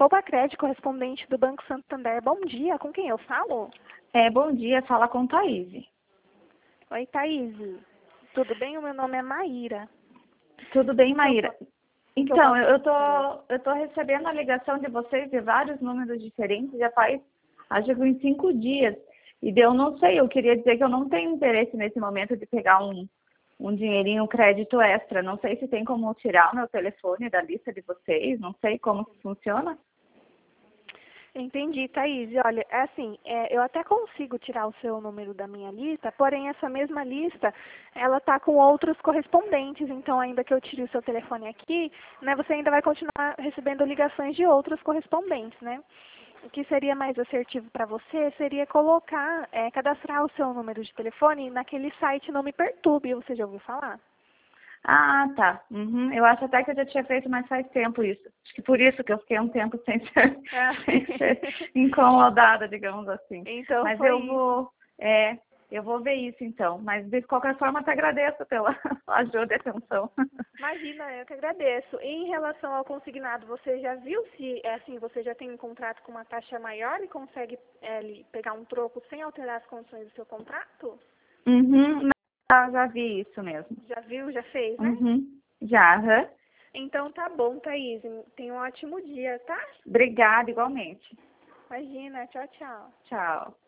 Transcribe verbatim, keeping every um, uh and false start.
Rouba Crédito, correspondente do Banco Santander. Bom dia, com quem eu falo? É, bom dia, fala com Thaís. Oi, Thaís. Tudo bem? O meu nome é Maíra. Tudo bem, O que Maíra? eu po- Então, posso eu eu tô, fazer? eu tô recebendo a ligação de vocês de vários números diferentes, já faz, acho que uns cinco dias. E daí eu não sei, eu queria dizer que eu não tenho interesse nesse momento de pegar um, um dinheirinho, um crédito extra. Não sei se tem como tirar o meu telefone da lista de vocês, não sei como que funciona. Entendi, Thaís. Olha, é assim, é, eu até consigo tirar o seu número da minha lista, porém essa mesma lista, ela está com outros correspondentes, então ainda que eu tire o seu telefone aqui, né, você ainda vai continuar recebendo ligações de outros correspondentes, né? O que seria mais assertivo para você seria colocar, é, cadastrar o seu número de telefone naquele site Não Me Perturbe, você já ouviu falar? Ah, tá. Uhum. Eu acho até que eu já tinha feito, mas faz tempo isso. Acho que por isso que eu fiquei um tempo sem ser, Ah. sem ser incomodada, digamos assim. Então Mas foi eu isso. vou, é, eu vou ver isso então. Mas de qualquer forma, te agradeço pela ajuda e atenção. Imagina, eu que agradeço. E em relação ao consignado, você já viu se, é assim, você já tem um contrato com uma taxa maior e consegue é, li- pegar um troco sem alterar as condições do seu contrato? Uhum. Já, já vi isso mesmo. Já viu, já fez, né? Uhum. Já, aham. Então tá bom, Thaís. Tenha um ótimo dia, tá? Obrigada, igualmente. Imagina, tchau, tchau. Tchau.